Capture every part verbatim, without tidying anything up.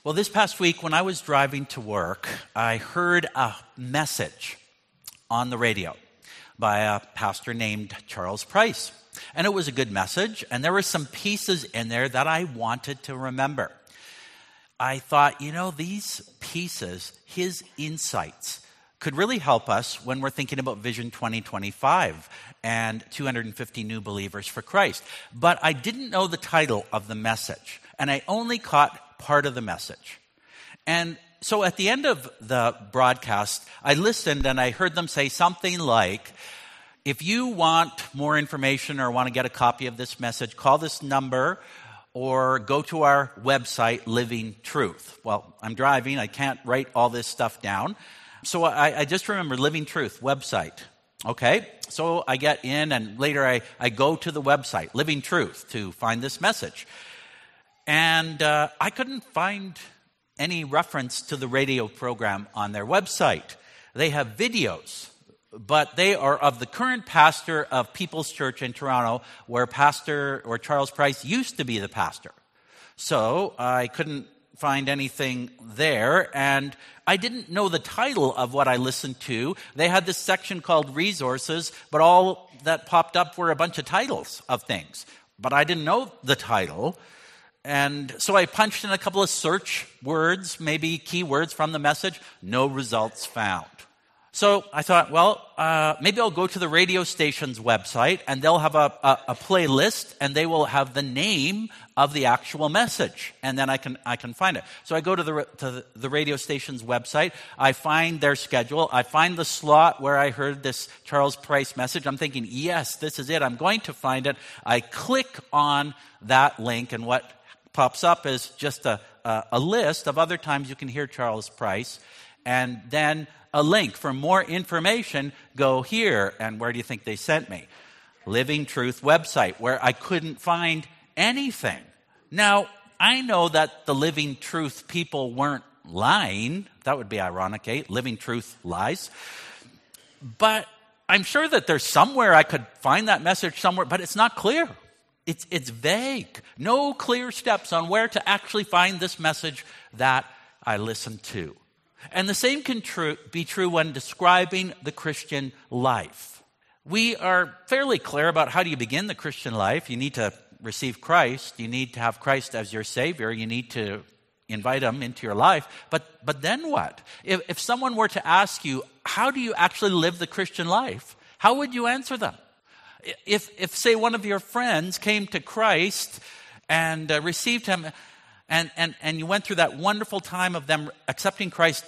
Well, this past week when I was driving to work, I heard a message on the radio by a pastor named Charles Price. And it was a good message, and there were some pieces in there that I wanted to remember. I thought, you know, these pieces, his insights, could really help us when we're thinking about Vision twenty twenty-five and two hundred fifty new believers for Christ. But I didn't know the title of the message, and I only caught part of the message. And so at the end of the broadcast, I listened and I heard them say something like, if you want more information or want to get a copy of this message, call this number or go to our website, Living Truth. Well, I'm driving. I can't write all this stuff down. So I, I just remember Living Truth website. Okay, so I get in and later I, I go to the website, Living Truth, to find this message. And uh, I couldn't find any reference to the radio program on their website. They have videos, but they are of the current pastor of People's Church in Toronto, where Pastor or Charles Price used to be the pastor. So I couldn't find anything there, and I didn't know the title of what I listened to. They had this section called Resources, but all that popped up were a bunch of titles of things. But I didn't know the title. And so I punched in a couple of search words, maybe keywords from the message. No results found. So I thought, well, uh, maybe I'll go to the radio station's website, and they'll have a, a, a playlist, and they will have the name of the actual message, and then I can I can find it. So I go to the to the radio station's website. I find their schedule. I find the slot where I heard this Charles Price message. I'm thinking, yes, this is it. I'm going to find it. I click on that link, and what pops up is just a, a, a list of other times you can hear Charles Price, and then a link for more information. Go here. And where do you think they sent me? Living Truth website, where I couldn't find anything. Now, I know that the Living Truth people weren't lying. That would be ironic, eh? Living Truth lies. But I'm sure that there's somewhere I could find that message somewhere, but it's not clear. It's it's vague. No clear steps on where to actually find this message that I listened to. And the same can true, be true when describing the Christian life. We are fairly clear about how do you begin the Christian life. You need to receive Christ. You need to have Christ as your Savior. You need to invite Him into your life. But but then what? If, if someone were to ask you, how do you actually live the Christian life? How would you answer them? If, if say, one of your friends came to Christ and uh, received Him, and, and, and you went through that wonderful time of them accepting Christ,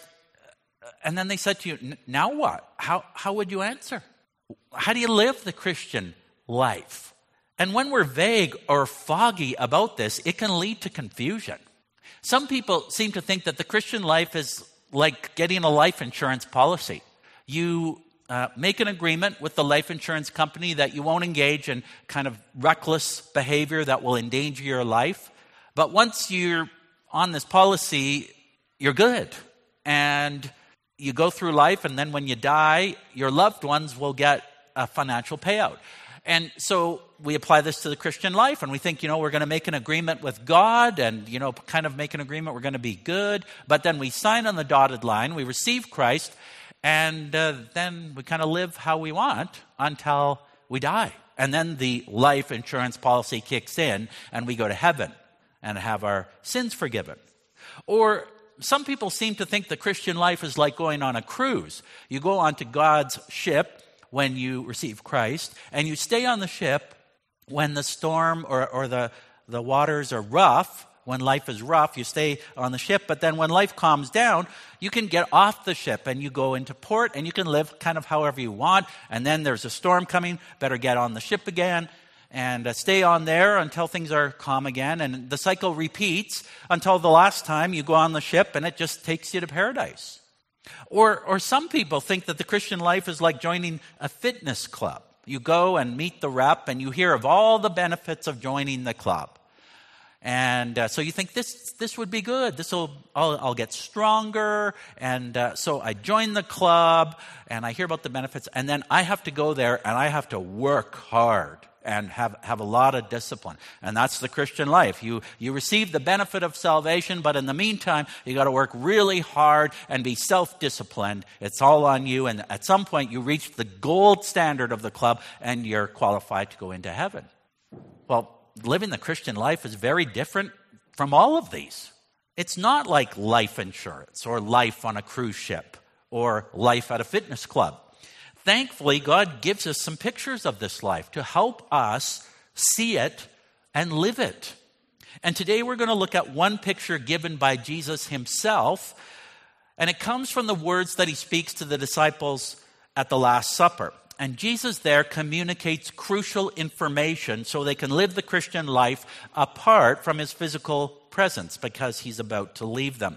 and then they said to you, now what? How, how would you answer? How do you live the Christian life? And when we're vague or foggy about this, it can lead to confusion. Some people seem to think that the Christian life is like getting a life insurance policy. You Uh, make an agreement with the life insurance company that you won't engage in kind of reckless behavior that will endanger your life. But once you're on this policy, you're good. And you go through life, and then when you die, your loved ones will get a financial payout. And so we apply this to the Christian life, and we think, you know, we're going to make an agreement with God and, you know, kind of make an agreement we're going to be good. But then we sign on the dotted line, we receive Christ, and uh, then we kind of live how we want until we die. And then the life insurance policy kicks in, and we go to heaven and have our sins forgiven. Or some people seem to think the Christian life is like going on a cruise. You go onto God's ship when you receive Christ, and you stay on the ship when the storm or, or the, the waters are rough. When life is rough, you stay on the ship. But then when life calms down, you can get off the ship and you go into port and you can live kind of however you want. And then there's a storm coming. Better get on the ship again and uh, stay on there until things are calm again. And the cycle repeats until the last time you go on the ship and it just takes you to paradise. Or, or some people think that the Christian life is like joining a fitness club. You go and meet the rep and you hear of all the benefits of joining the club. And uh, so you think this this would be good. This will I'll, I'll get stronger. And uh, so I join the club, and I hear about the benefits, and then I have to go there, and I have to work hard and have, have a lot of discipline. And that's the Christian life. You, you receive the benefit of salvation, but in the meantime, you got to work really hard and be self-disciplined. It's all on you. And at some point, you reach the gold standard of the club and you're qualified to go into heaven. Well, living the Christian life is very different from all of these. It's not like life insurance or life on a cruise ship or life at a fitness club. Thankfully, God gives us some pictures of this life to help us see it and live it. And today we're going to look at one picture given by Jesus himself, and it comes from the words that he speaks to the disciples at the Last Supper. And Jesus there communicates crucial information so they can live the Christian life apart from his physical presence because he's about to leave them.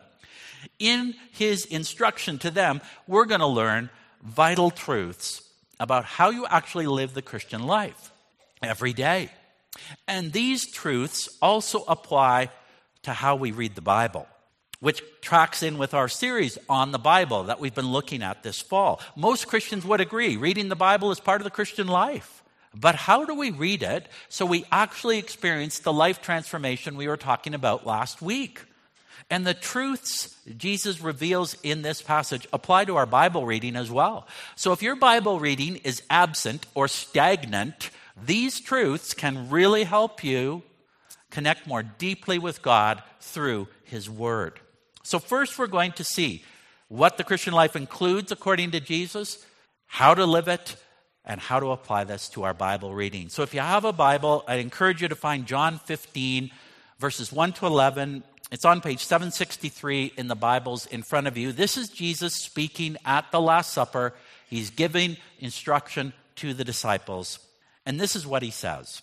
In his instruction to them, we're going to learn vital truths about how you actually live the Christian life every day. And these truths also apply to how we read the Bible, which tracks in with our series on the Bible that we've been looking at this fall. Most Christians would agree reading the Bible is part of the Christian life. But how do we read it so we actually experience the life transformation we were talking about last week? And the truths Jesus reveals in this passage apply to our Bible reading as well. So if your Bible reading is absent or stagnant, these truths can really help you connect more deeply with God through his word. So first we're going to see what the Christian life includes according to Jesus, how to live it, and how to apply this to our Bible reading. So if you have a Bible, I encourage you to find John fifteen, verses one to eleven. It's on page seven sixty-three in the Bibles in front of you. This is Jesus speaking at the Last Supper. He's giving instruction to the disciples. And this is what he says.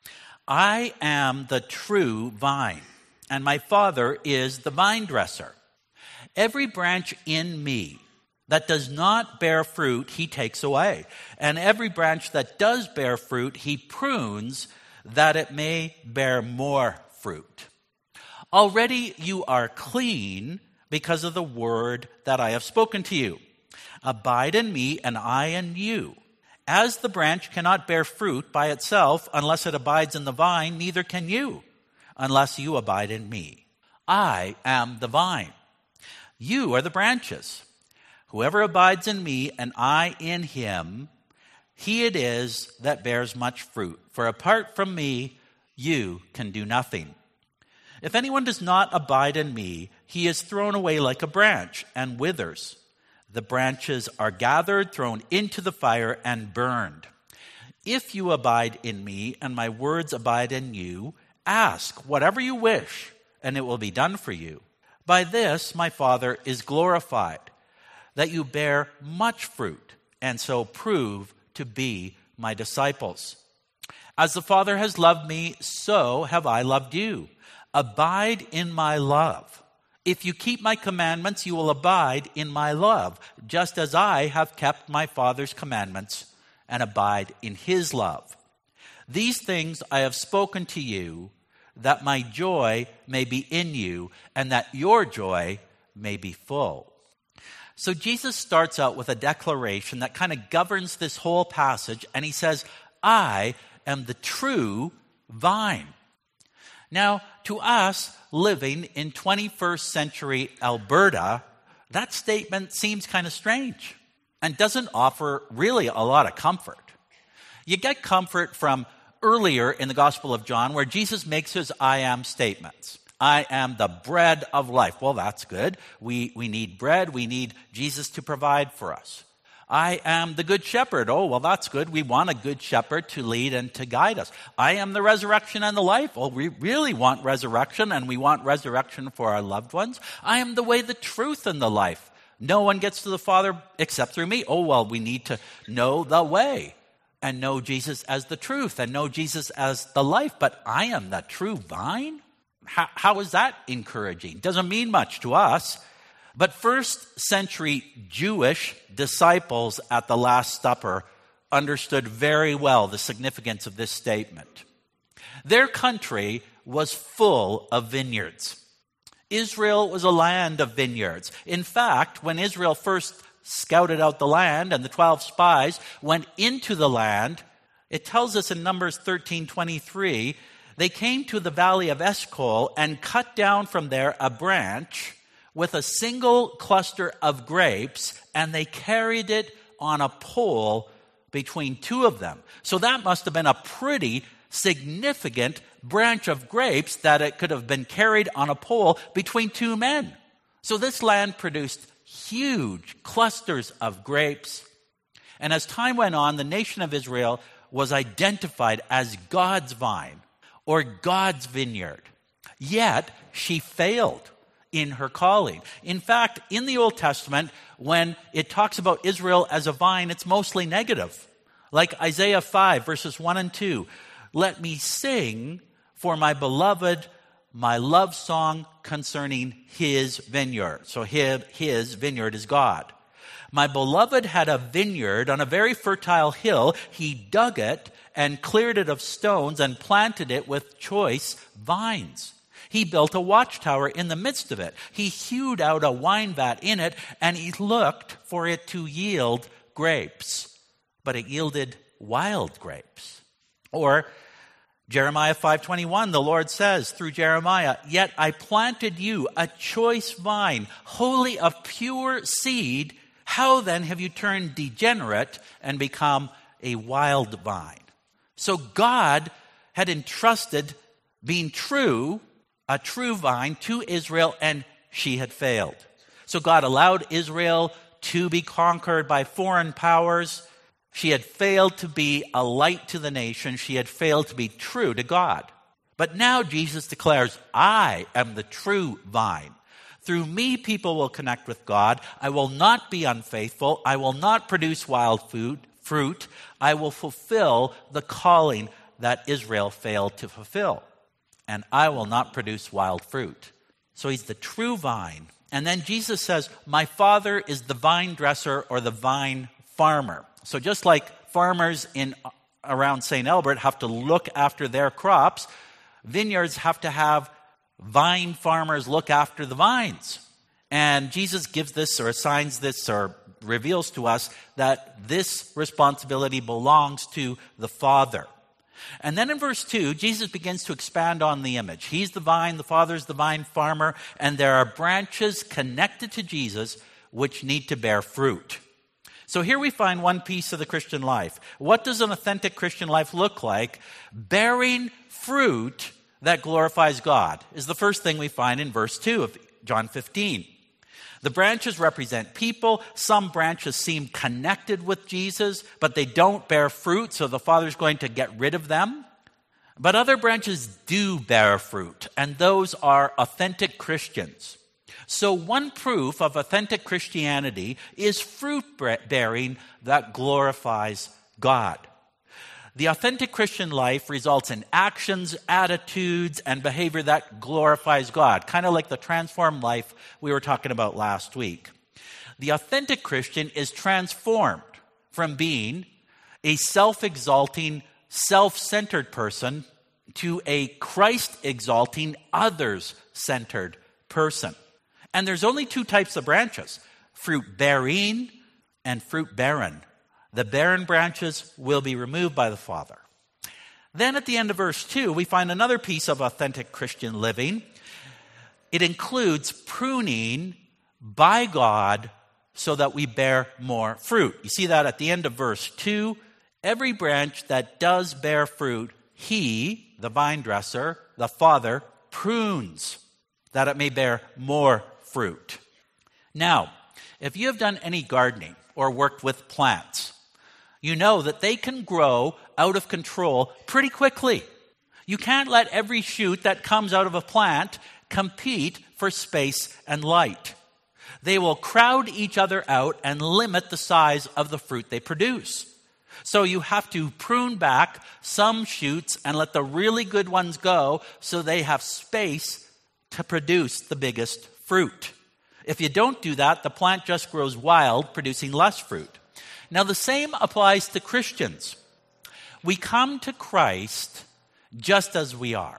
I am the true vine, and my Father is the vine dresser. Every branch in me that does not bear fruit, he takes away. And every branch that does bear fruit, he prunes that it may bear more fruit. Already you are clean because of the word that I have spoken to you. Abide in me and I in you. As the branch cannot bear fruit by itself unless it abides in the vine, neither can you unless you abide in me. I am the vine. You are the branches. Whoever abides in me and I in him, he it is that bears much fruit. For apart from me, you can do nothing. If anyone does not abide in me, he is thrown away like a branch and withers. The branches are gathered, thrown into the fire, and burned. If you abide in me and my words abide in you, ask whatever you wish, and it will be done for you. By this my Father is glorified, that you bear much fruit, and so prove to be my disciples. As the Father has loved me, so have I loved you. Abide in my love. If you keep my commandments, you will abide in my love, just as I have kept my Father's commandments and abide in his love. These things I have spoken to you, that my joy may be in you, and that your joy may be full. So Jesus starts out with a declaration that kind of governs this whole passage, and he says, I am the true vine. Now, to us living in twenty-first century Alberta, that statement seems kind of strange and doesn't offer really a lot of comfort. You get comfort from earlier in the Gospel of John where Jesus makes his I am statements. I am the bread of life. Well, that's good. We, we need bread. We need Jesus to provide for us. I am the good shepherd. Oh, well, that's good. We want a good shepherd to lead and to guide us. I am the resurrection and the life. Well, we really want resurrection, and we want resurrection for our loved ones. I am the way, the truth, and the life. No one gets to the Father except through me. Oh, well, we need to know the way and know Jesus as the truth and know Jesus as the life. But I am the true vine? How, how is that encouraging? Doesn't mean much to us. But first century Jewish disciples at the Last Supper understood very well the significance of this statement. Their country was full of vineyards. Israel was a land of vineyards. In fact, when Israel first scouted out the land and the twelve spies went into the land, It tells us in Numbers thirteen twenty-three, they came to the valley of Eshcol and cut down from there a branch with a single cluster of grapes, and they carried it on a pole between two of them. So that must have been a pretty significant branch of grapes that it could have been carried on a pole between two men. So this land produced huge clusters of grapes. And as time went on, the nation of Israel was identified as God's vine or God's vineyard. Yet she failed in her calling. In fact, in the Old Testament, when it talks about Israel as a vine, it's mostly negative. Like Isaiah five, verses one and two. Let me sing for my beloved my love song concerning his vineyard. So his, his vineyard is God. My beloved had a vineyard on a very fertile hill. He dug it and cleared it of stones and planted it with choice vines. He built a watchtower in the midst of it. He hewed out a wine vat in it, and he looked for it to yield grapes. But it yielded wild grapes. Or Jeremiah five twenty-one, the Lord says through Jeremiah, yet I planted you a choice vine, wholly of pure seed. How then have you turned degenerate and become a wild vine? So God had entrusted being true, a true vine, to Israel, and she had failed. So God allowed Israel to be conquered by foreign powers. She had failed to be a light to the nation. She had failed to be true to God. But now Jesus declares, I am the true vine. Through me, people will connect with God. I will not be unfaithful. I will not produce wild food, fruit. I will fulfill the calling that Israel failed to fulfill. And I will not produce wild fruit. So he's the true vine. And then Jesus says, my Father is the vine dresser or the vine farmer. So just like farmers in around Saint Albert have to look after their crops, vineyards have to have vine farmers look after the vines. And Jesus gives this or assigns this or reveals to us that this responsibility belongs to the Father. And then in verse two, Jesus begins to expand on the image. He's the vine, the Father's the vine farmer, and there are branches connected to Jesus which need to bear fruit. So here we find one piece of the Christian life. What does an authentic Christian life look like? Bearing fruit that glorifies God is the first thing we find in verse two of John fifteen. The branches represent people. Some branches seem connected with Jesus, but they don't bear fruit, so the Father's going to get rid of them. But other branches do bear fruit, and those are authentic Christians. So one proof of authentic Christianity is fruit bearing that glorifies God. The authentic Christian life results in actions, attitudes, and behavior that glorifies God, kind of like the transformed life we were talking about last week. The authentic Christian is transformed from being a self-exalting, self-centered person to a Christ-exalting, others-centered person. And there's only two types of branches, fruit-bearing and fruit-barren. The barren branches will be removed by the Father. Then at the end of verse two, we find another piece of authentic Christian living. It includes pruning by God so that we bear more fruit. You see that at the end of verse two. Every branch that does bear fruit, he, the vine dresser, the Father, prunes that it may bear more fruit. Now, if you have done any gardening or worked with plants, you know that they can grow out of control pretty quickly. You can't let every shoot that comes out of a plant compete for space and light. They will crowd each other out and limit the size of the fruit they produce. So you have to prune back some shoots and let the really good ones go so they have space to produce the biggest fruit. If you don't do that, the plant just grows wild, producing less fruit. Now, the same applies to Christians. We come to Christ just as we are.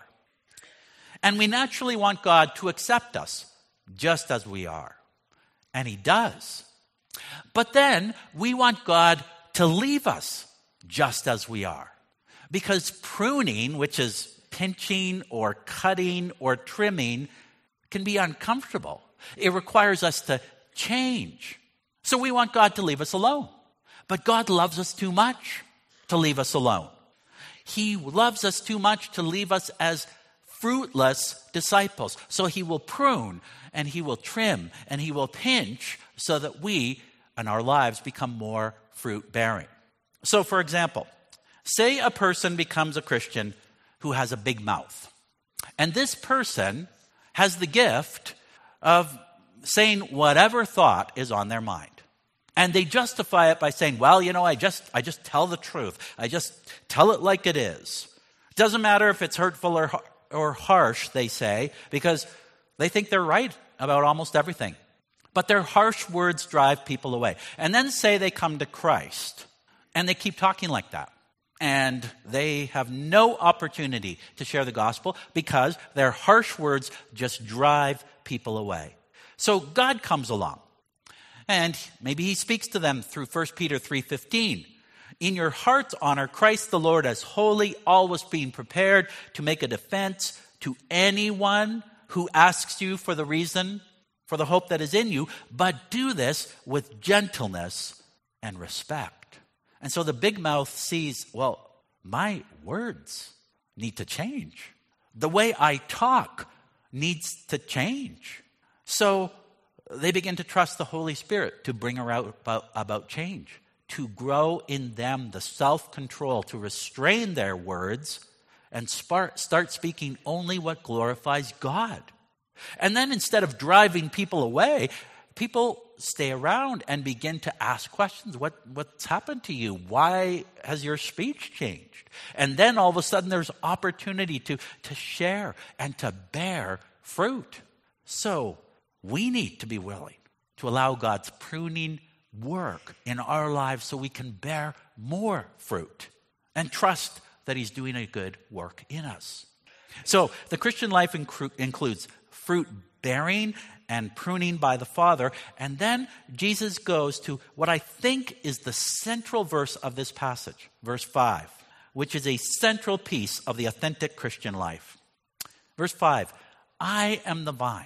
And we naturally want God to accept us just as we are. And he does. But then we want God to leave us just as we are. Because pruning, which is pinching or cutting or trimming, can be uncomfortable. It requires us to change. So we want God to leave us alone. But God loves us too much to leave us alone. He loves us too much to leave us as fruitless disciples. So he will prune and he will trim and he will pinch so that we and our lives become more fruit-bearing. So for example, say a person becomes a Christian who has a big mouth. And this person has the gift of saying whatever thought is on their mind. And they justify it by saying, well, you know, I just I just tell the truth. I just tell it like it is. It doesn't matter if it's hurtful or or harsh, they say, because they think they're right about almost everything. But their harsh words drive people away. And then say they come to Christ, and they keep talking like that. And they have no opportunity to share the gospel because their harsh words just drive people away. So God comes along, and maybe he speaks to them through First Peter three fifteen. In your hearts honor Christ the Lord as holy, always being prepared to make a defense to anyone who asks you for the reason for the hope that is in you, but do this with gentleness and respect. And so the big mouth sees, well, my words need to change. The way I talk needs to change. So they begin to trust the Holy Spirit to bring about, about, about change, to grow in them the self-control, to restrain their words and start, start speaking only what glorifies God. And then instead of driving people away, people stay around and begin to ask questions. What, what's happened to you? Why has your speech changed? And then all of a sudden there's opportunity to, to share and to bear fruit. So we need to be willing to allow God's pruning work in our lives so we can bear more fruit and trust that he's doing a good work in us. So the Christian life incru- includes fruit bearing and pruning by the Father. And then Jesus goes to what I think is the central verse of this passage, verse five, which is a central piece of the authentic Christian life. Verse five, I am the vine.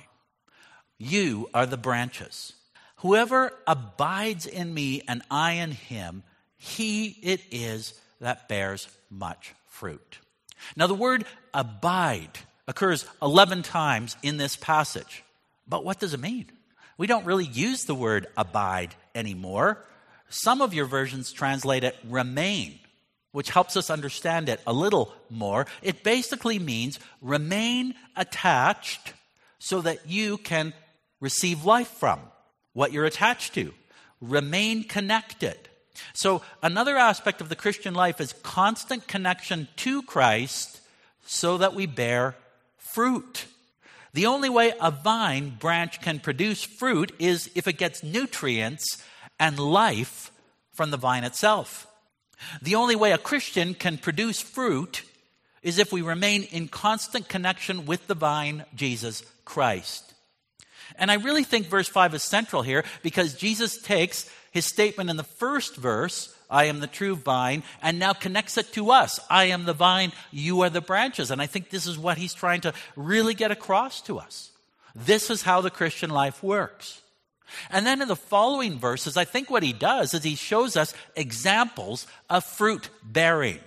You are the branches. Whoever abides in me and I in him, he it is that bears much fruit. Now the word abide occurs eleven times in this passage. But what does it mean? We don't really use the word abide anymore. Some of your versions translate it remain, which helps us understand it a little more. It basically means remain attached so that you can receive life from what you're attached to. Remain connected. So another aspect of the Christian life is constant connection to Christ so that we bear fruit. The only way a vine branch can produce fruit is if it gets nutrients and life from the vine itself. The only way a Christian can produce fruit is if we remain in constant connection with the vine, Jesus Christ. And I really think verse five is central here because Jesus takes his statement in the first verse, I am the true vine, and now connects it to us. I am the vine, you are the branches. And I think this is what he's trying to really get across to us. This is how the Christian life works. And then in the following verses, I think what he does is he shows us examples of fruit bearing.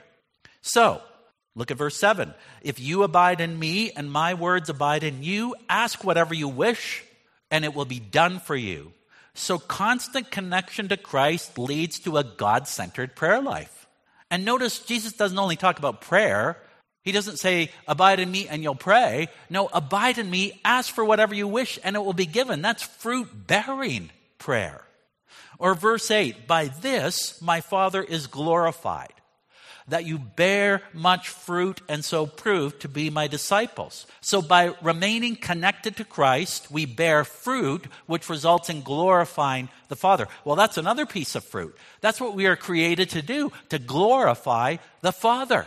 So, look at verse seven. If you abide in me and my words abide in you, ask whatever you wish, and it will be done for you. So constant connection to Christ leads to a God-centered prayer life. And notice Jesus doesn't only talk about prayer. He doesn't say, abide in me and you'll pray. No, abide in me, ask for whatever you wish and it will be given. That's fruit-bearing prayer. Or verse eight, by this my Father is glorified, that you bear much fruit and so prove to be my disciples. So by remaining connected to Christ, we bear fruit, which results in glorifying the Father. Well, that's another piece of fruit. That's what we are created to do, to glorify the Father.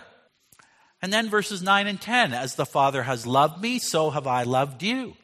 And then verses nine and ten, as the Father has loved me, so have I loved you.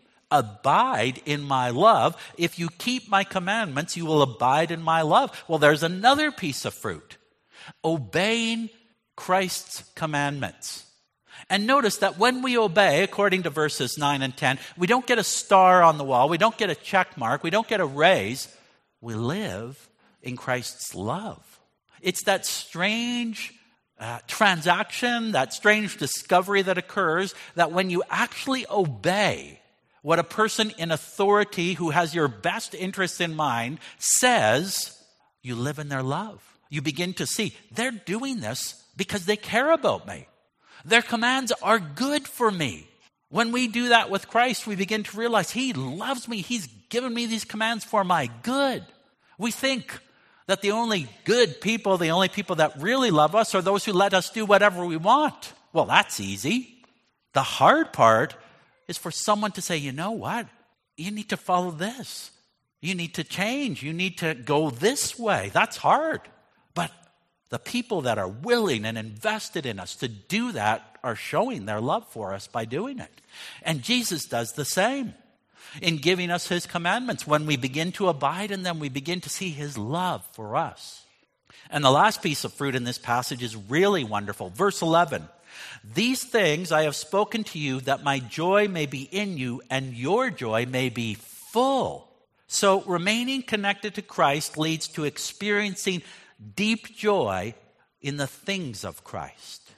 Abide in my love. If you keep my commandments, you will abide in my love. Well, there's another piece of fruit. Obeying Christ's commandments. And notice that when we obey, according to verses nine and ten, we don't get a star on the wall, we don't get a check mark, we don't get a raise. We live in Christ's love. It's that strange uh, transaction, that strange discovery that occurs that when you actually obey what a person in authority who has your best interests in mind says, you live in their love. You begin to see they're doing this because they care about me. Their commands are good for me. When we do that with Christ, we begin to realize he loves me. He's given me these commands for my good. We think that the only good people, the only people that really love us are those who let us do whatever we want. Well, that's easy. The hard part is for someone to say, you know what? You need to follow this. You need to change. You need to go this way. That's hard. But the people that are willing and invested in us to do that are showing their love for us by doing it. And Jesus does the same in giving us his commandments. When we begin to abide in them, we begin to see his love for us. And the last piece of fruit in this passage is really wonderful. Verse eleven, these things I have spoken to you that my joy may be in you and your joy may be full. So remaining connected to Christ leads to experiencing deep joy in the things of Christ.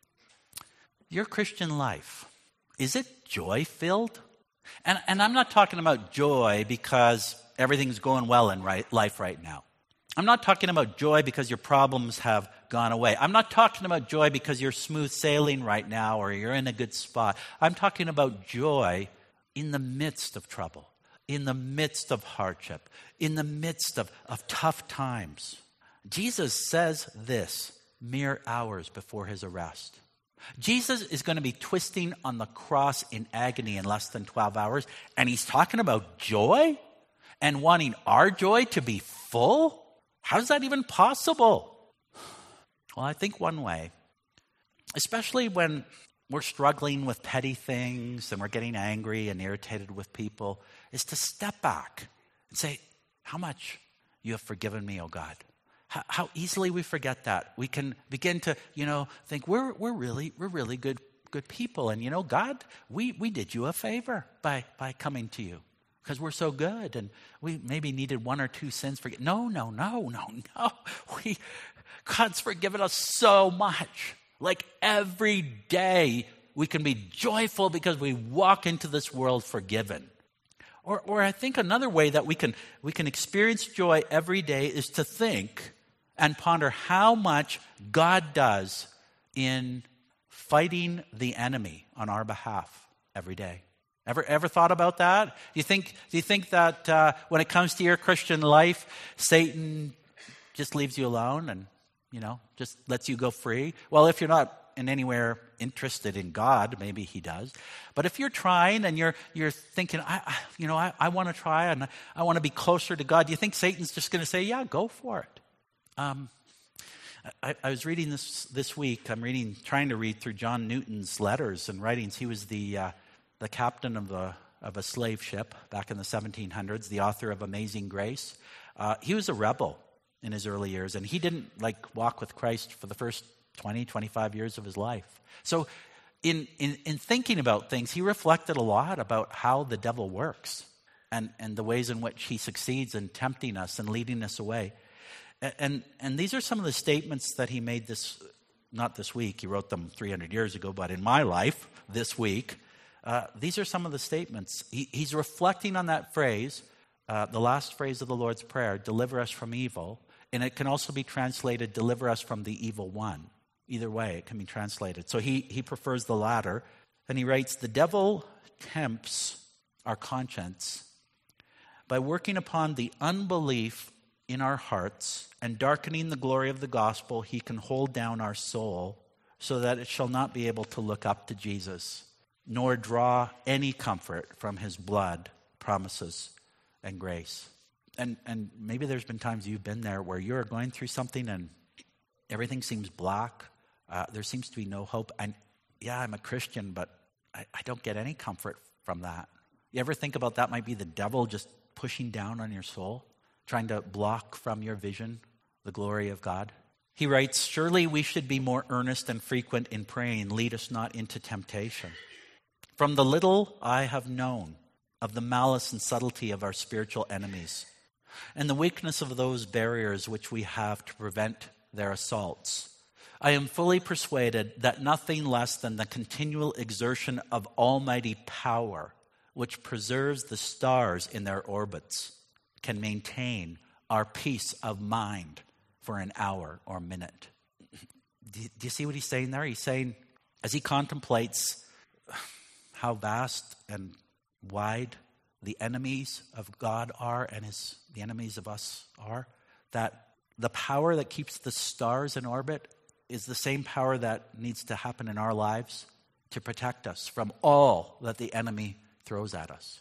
Your Christian life, is it joy-filled? And, and I'm not talking about joy because everything's going well in right, life right now. I'm not talking about joy because your problems have gone away. I'm not talking about joy because you're smooth sailing right now or you're in a good spot. I'm talking about joy in the midst of trouble, in the midst of hardship, in the midst of, of tough times. Jesus says this mere hours before his arrest. Jesus is going to be twisting on the cross in agony in less than twelve hours, and he's talking about joy and wanting our joy to be full? How is that even possible? Well, I think one way, especially when we're struggling with petty things and we're getting angry and irritated with people, is to step back and say, how much you have forgiven me, oh God. How easily we forget that. We can begin to, you know, think we're we're really we're really good good people, and you know, God, we we did you a favor by by coming to you because we're so good, and we maybe needed one or two sins forgiven. No, no, no, no, no. We God's forgiven us so much. Like every day, we can be joyful because we walk into this world forgiven. Or or I think another way that we can we can experience joy every day is to think and ponder how much God does in fighting the enemy on our behalf every day. Ever ever thought about that? Do you think do you think that uh, when it comes to your Christian life, Satan just leaves you alone and, you know, just lets you go free? Well, if you're not in anywhere interested in God, maybe he does. But if you're trying and you're you're thinking, I, I you know, I, I want to try and I, I want to be closer to God, do you think Satan's just going to say, yeah, go for it? Um, I, I was reading this this week. I'm reading, trying to read through John Newton's letters and writings. He was the uh, the captain of a of a slave ship back in the seventeen hundreds. The author of Amazing Grace. Uh, he was a rebel in his early years, and he didn't like walk with Christ for the first twenty, twenty-five years of his life. So, in in in thinking about things, he reflected a lot about how the devil works and and the ways in which he succeeds in tempting us and leading us away. And and these are some of the statements that he made this, not this week, he wrote them three hundred years ago, but in my life, this week, uh, these are some of the statements. He, he's reflecting on that phrase, uh, the last phrase of the Lord's Prayer, deliver us from evil, and it can also be translated, deliver us from the evil one. Either way, it can be translated. So he, he prefers the latter, and he writes, the devil tempts our conscience by working upon the unbelief in our hearts and darkening the glory of the gospel. He can hold down our soul so that it shall not be able to look up to Jesus, nor draw any comfort from his blood, promises, and grace. And and maybe there's been times you've been there where you're going through something and everything seems black. Uh, there seems to be no hope. And yeah, I'm a Christian, but I, I don't get any comfort from that. You ever think about that might be the devil just pushing down on your soul, trying to block from your vision the glory of God? He writes, surely we should be more earnest and frequent in praying, lead us not into temptation. From the little I have known of the malice and subtlety of our spiritual enemies, and the weakness of those barriers which we have to prevent their assaults, I am fully persuaded that nothing less than the continual exertion of almighty power, which preserves the stars in their orbits, can maintain our peace of mind for an hour or minute. Do you, do you see what he's saying there? He's saying, as he contemplates how vast and wide the enemies of God are and his, the enemies of us are, that the power that keeps the stars in orbit is the same power that needs to happen in our lives to protect us from all that the enemy throws at us.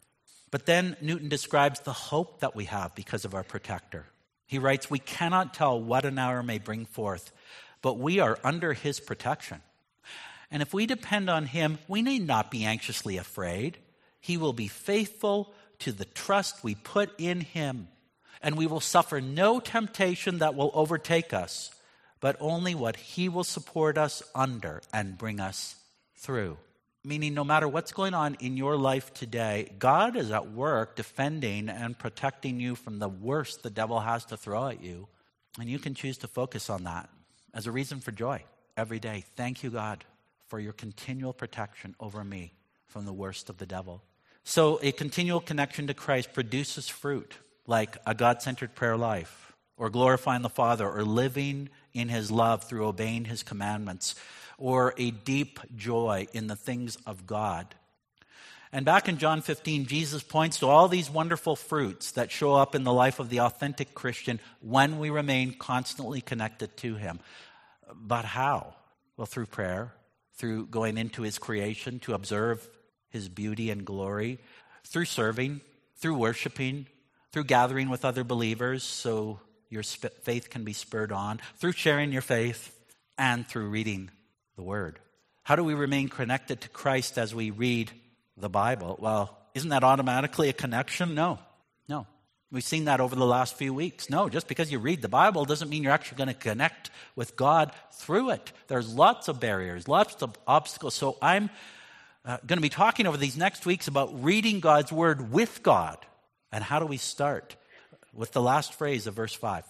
But then Newton describes the hope that we have because of our protector. He writes, we cannot tell what an hour may bring forth, but we are under his protection. And if we depend on him, we need not be anxiously afraid. He will be faithful to the trust we put in him, and we will suffer no temptation that will overtake us, but only what he will support us under and bring us through. Meaning, no matter what's going on in your life today, God is at work defending and protecting you from the worst the devil has to throw at you. And you can choose to focus on that as a reason for joy every day. Thank you, God, for your continual protection over me from the worst of the devil. So a continual connection to Christ produces fruit, like a God-centered prayer life, or glorifying the Father, or living in his love through obeying his commandments, or a deep joy in the things of God. And back in John fifteen, Jesus points to all these wonderful fruits that show up in the life of the authentic Christian when we remain constantly connected to him. But how? Well, through prayer, through going into his creation to observe his beauty and glory, through serving, through worshiping, through gathering with other believers so your faith can be spurred on, through sharing your faith, and through reading the Word. How do we remain connected to Christ as we read the Bible? Well, isn't that automatically a connection? No, no. We've seen that over the last few weeks. No, just because you read the Bible doesn't mean you're actually going to connect with God through it. There's lots of barriers, lots of obstacles. So I'm uh, going to be talking over these next weeks about reading God's Word with God. And how do we start? With the last phrase of verse five.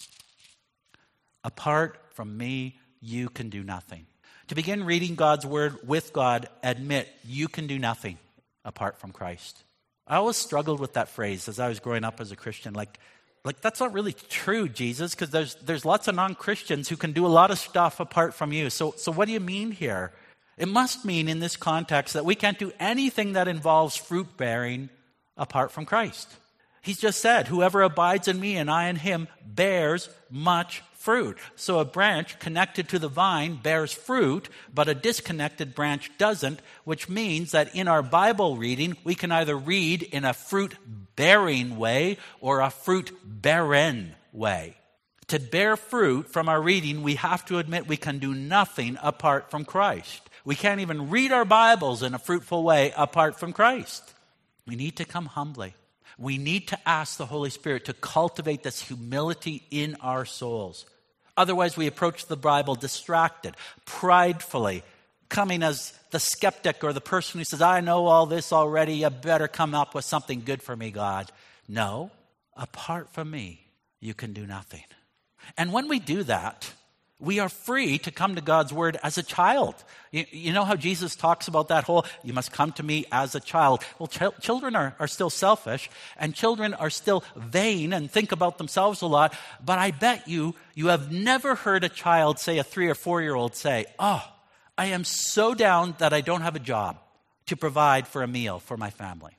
Apart from me, you can do nothing. To begin reading God's Word with God, admit you can do nothing apart from Christ. I always struggled with that phrase as I was growing up as a Christian. Like, like that's not really true, Jesus, because there's there's lots of non-Christians who can do a lot of stuff apart from you. So, so what do you mean here? It must mean in this context that we can't do anything that involves fruit bearing apart from Christ. He's just said, whoever abides in me and I in him bears much fruit. So a branch connected to the vine bears fruit, but a disconnected branch doesn't, which means that in our Bible reading, we can either read in a fruit-bearing way or a fruit-barren way. To bear fruit from our reading, we have to admit we can do nothing apart from Christ. We can't even read our Bibles in a fruitful way apart from Christ. We need to come humbly. We need to ask the Holy Spirit to cultivate this humility in our souls. Otherwise, we approach the Bible distracted, pridefully, coming as the skeptic or the person who says, I know all this already, you better come up with something good for me, God. No, apart from me, you can do nothing. And when we do that, we are free to come to God's Word as a child. You, you know how Jesus talks about that whole, you must come to me as a child. Well, ch- children are, are still selfish, and children are still vain and think about themselves a lot. But I bet you, you have never heard a child, say a three or four-year-old say, oh, I am so down that I don't have a job to provide for a meal for my family.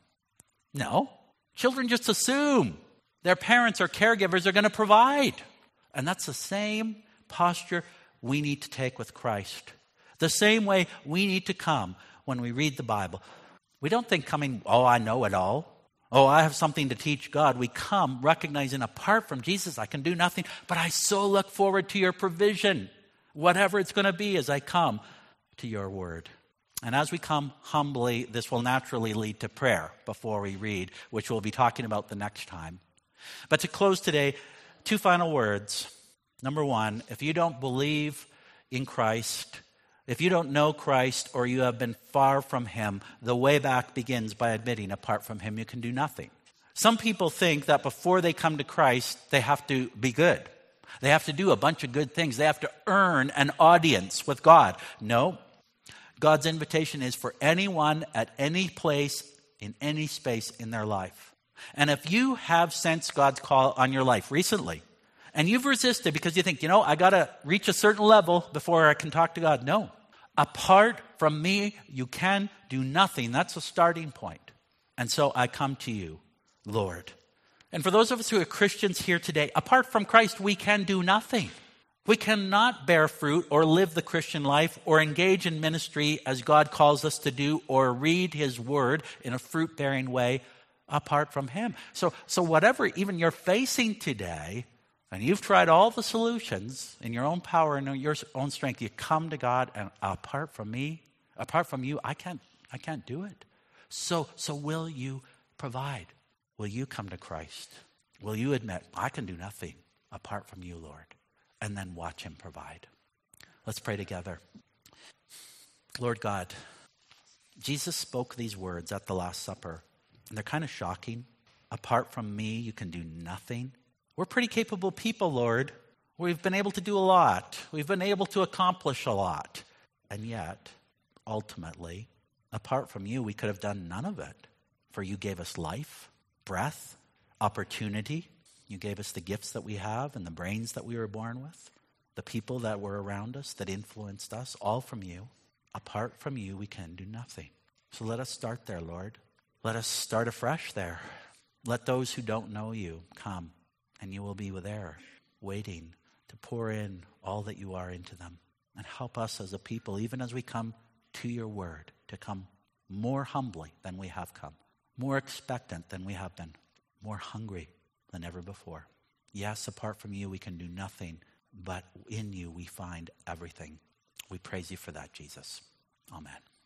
No. Children just assume their parents or caregivers are going to provide. And that's the same posture we need to take with Christ. The same way we need to come when we read the Bible. We don't think coming, oh, I know it all. Oh, I have something to teach God. We come recognizing apart from Jesus, I can do nothing, but I so look forward to your provision, whatever it's going to be as I come to your word. And as we come humbly, this will naturally lead to prayer before we read, which we'll be talking about the next time. But to close today, two final words. Number one, if you don't believe in Christ, if you don't know Christ or you have been far from him, the way back begins by admitting apart from him you can do nothing. Some people think that before they come to Christ, they have to be good. They have to do a bunch of good things. They have to earn an audience with God. No. God's invitation is for anyone at any place, in any space in their life. And if you have sensed God's call on your life recently, and you've resisted because you think, you know, I got to reach a certain level before I can talk to God. No. Apart from me, you can do nothing. That's a starting point. And so I come to you, Lord. And for those of us who are Christians here today, apart from Christ, we can do nothing. We cannot bear fruit or live the Christian life or engage in ministry as God calls us to do or read his word in a fruit-bearing way apart from him. So, so whatever even you're facing today, and you've tried all the solutions in your own power and your own strength, you come to God and apart from me, apart from you, I can't, I can't do it. So, so will you provide? Will you come to Christ? Will you admit, I can do nothing apart from you, Lord? And then watch him provide. Let's pray together. Lord God, Jesus spoke these words at the Last Supper, and they're kind of shocking. Apart from me, you can do nothing. We're pretty capable people, Lord. We've been able to do a lot. We've been able to accomplish a lot. And yet, ultimately, apart from you, we could have done none of it. For you gave us life, breath, opportunity. You gave us the gifts that we have and the brains that we were born with, the people that were around us that influenced us, all from you. Apart from you, we can do nothing. So let us start there, Lord. Let us start afresh there. Let those who don't know you come, and you will be there, waiting to pour in all that you are into them. And help us as a people, even as we come to your word, to come more humbly than we have come, more expectant than we have been, more hungry than ever before. Yes, apart from you, we can do nothing, but in you we find everything. We praise you for that, Jesus. Amen.